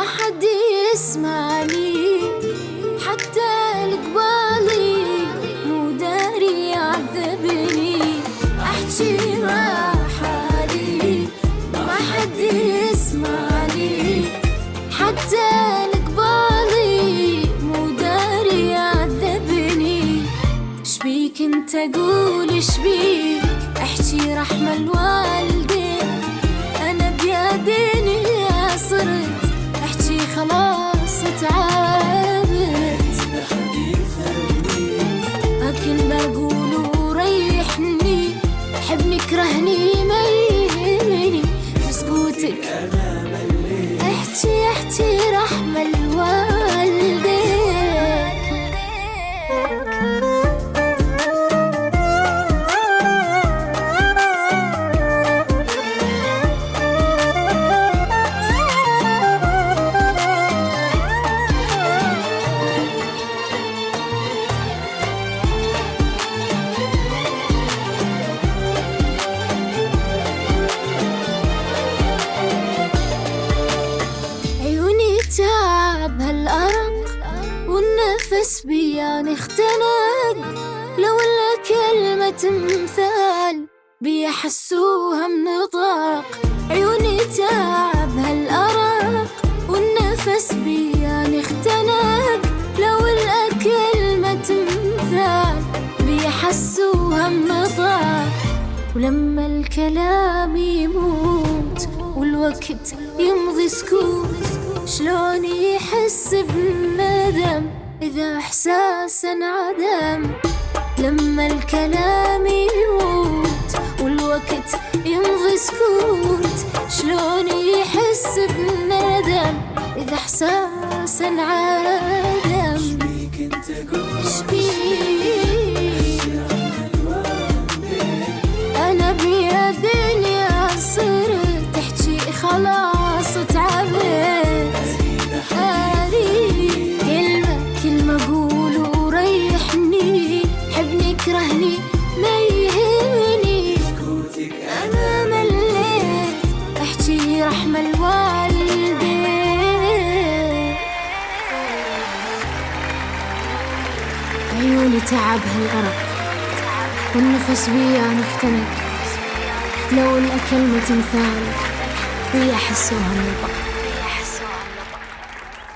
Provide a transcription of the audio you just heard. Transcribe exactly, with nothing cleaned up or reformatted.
ما حد يسمعني، حتى القبالي مو داري يعذبني. احكي مع حالي ما حد يسمعني، حتى القبالي مو داري يعذبني. شبيك انت قول شبيك، احكي رحمة الوالدين. انا بيديني صرت احكي خلاص تعبت، اكل بقول ريحني، حبني كرهني ما يهمني. بسكوتك انا مليت، احكي احكي رحمة الوالدين. تعب هالأرق والنفس بيان اختنق، لو إلا كلمة مثال بيحسوها منطق. عيوني تعب هالأرق والنفس بيان اختنق، لو إلا كلمة مثال بيحسوها منطق. ولما الكلام يموت والوقت يمضي سكوت، شلون يحس بالندم إذا إحساس انعدم. لما الكلام يموت والوقت يمضي سكوت، شلون يحس بالندم إذا إحساس انعدم. شبيك انت قول شبيك، أنا بيدني صرت احكي خلاص تعبت. كرهني ما يهمني. سكوتك أنا مليت، احكي رحمة الوالدين. عيوني تعب هالأرق والنفس بيان اختنق، لو الأكل كلمة مثال بيحسوها النطق.